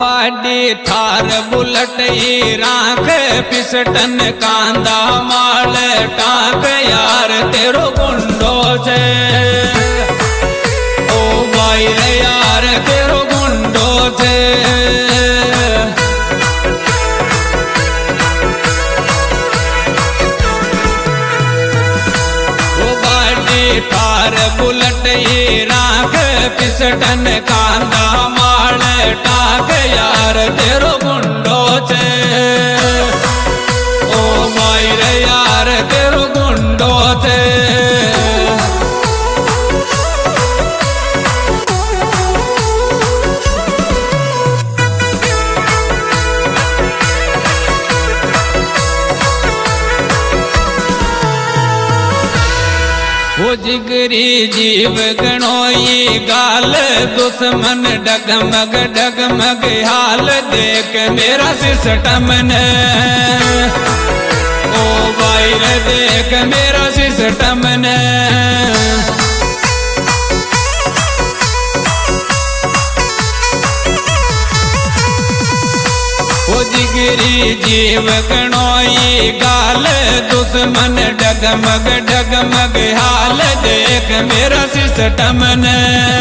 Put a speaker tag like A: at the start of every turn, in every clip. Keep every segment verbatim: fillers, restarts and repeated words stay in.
A: पाडी थार बुलट राख पिस्टन कांदा माल टाक यार तेरो गुंडो छे ओ भाई रे यार तेरो गुंडो छे ओ पाडी थार बुलट राख पिस्टन कांदा माल टाक यार तेरो गुंडो छे ओ भाई रे यार तेरो गुंडो छे वो जिगरी जीव गणोई गाल दुश्मन डगमग डगमग हाल देख मेरा सिस्टम ने ओ भाई रे देख मेरा सिस्टम ने वो जिगरी जीव गणोई गाल दुश्मन डगमग डगमग हाल देख मेरा सिस्टम ने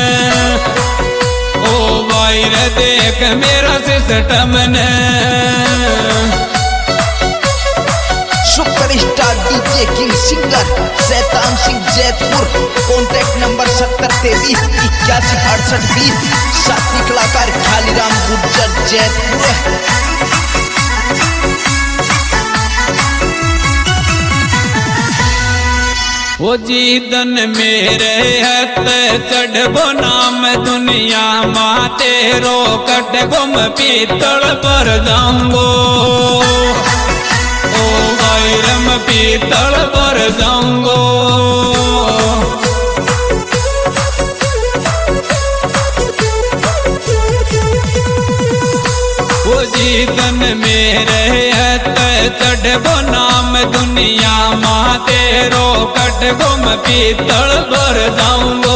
A: ओ भाई रे देख मेरा सिस्टम ने
B: superstar DJ king singer Shaitan Singh Jaitpur. Contact number सत्तर तेईस इक्यासी अड़सठ बीस। साथी कलाकार खालीराम गुर्जर जैतपुर।
A: वो जीदन मेरे हथ चढ़बो नाम दुनिया माँ तेरो कट गुम पीतल पर जाऊंगो ओ वैरम पीतल पर जाऊंगो वो जीदन मेरे हथ चढ़बो नाम दुनिया माँ तेरो कट गुम पीतल पर जाऊंगो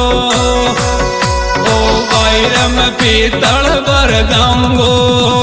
A: ओ वैरम पीतल पर जाऊंगो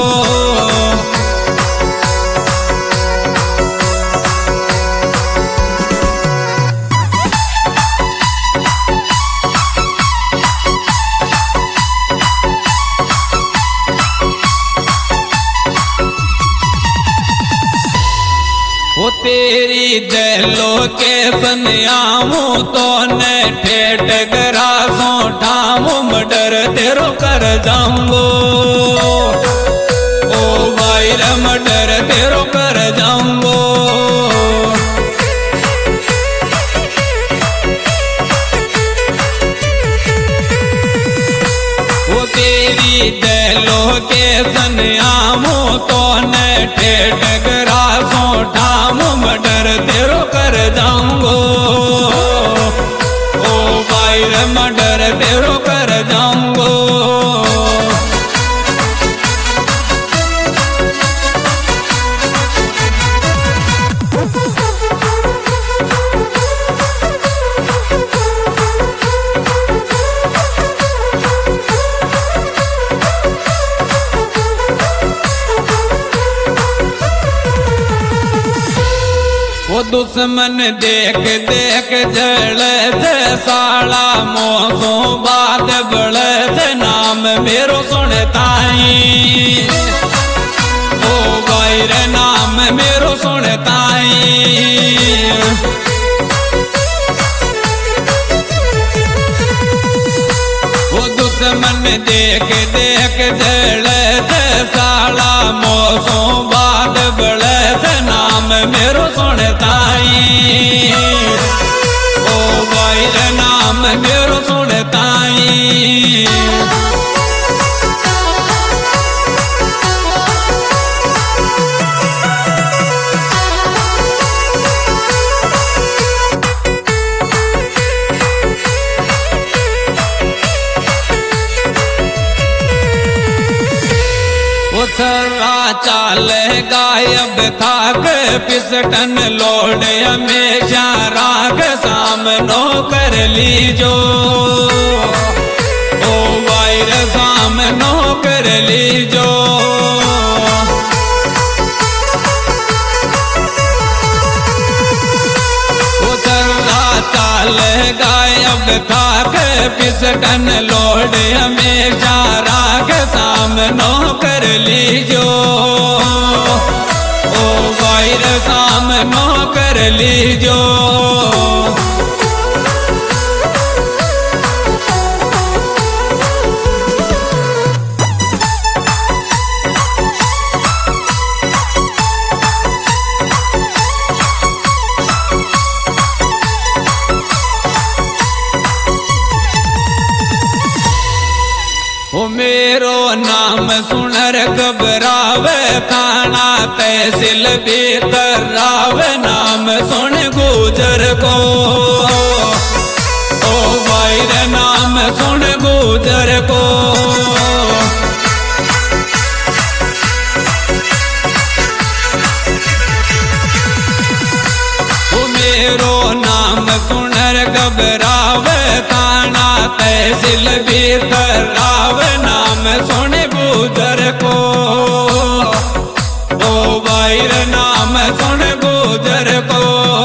A: वो तेरी दिलो के सनियामू तो ने ठेठ गरासों ठामू मडर तेरो कर जाऊंगो ओ भाई रे मडर तेरो कर जाऊंगो वो तेरी दिलो के सनियामू तो ने ठेठ गरासों मडर तेरो कर जाऊंगो ओ भाई रे मडर तेरो कर जाऊंगो वो दुश्मन देख देख जल साला मोसो बाद बड़ नाम मेरो सुनताई ओ भाई रे नाम मेरो सुनताई वो दुश्मन देख देख जल साला मोसो बाद बड़ नाम मेरो सुनताई ओ भाई रे नाम मेरो सुनताई सर्रा चाल गायब थाक पिस्टन लोड हमेशा राग सामनो कर लीजो ओ वायर साम सामनो कर लीजो। चाल गायब थाक पिस्टन लोड हमेशा राख सामनो कर लीजो। ओ वायर सामनो कर लीजो। ओ मेरो नाम सुनर घबरावे थाना तहसील भीतर रावे नाम सुन गुजर को। ओ वायर नाम सुन गुजर को। ओ मेरो नाम सुनर घबरावे थाना तहसील भीतर राव नाम सुन गुजर को। ओ वायर नाम सुन गुजर को।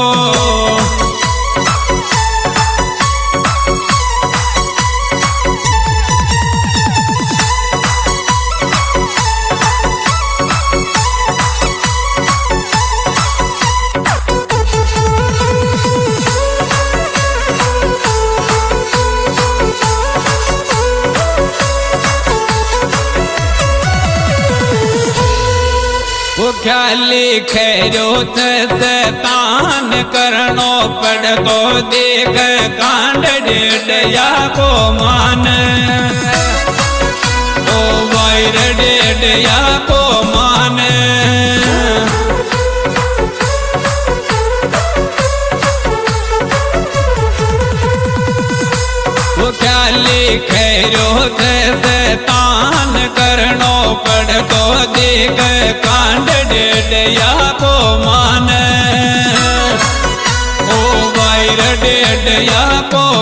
A: ख्याली खैरो शैतान करनो पड़ तो देख कांड डेडया को मान। ओ वायर डेडया को मान। वो ख्याली खैरो शैतान करनो पड़ तो देख कांड डेडया को मान। ओ वायर डेडया को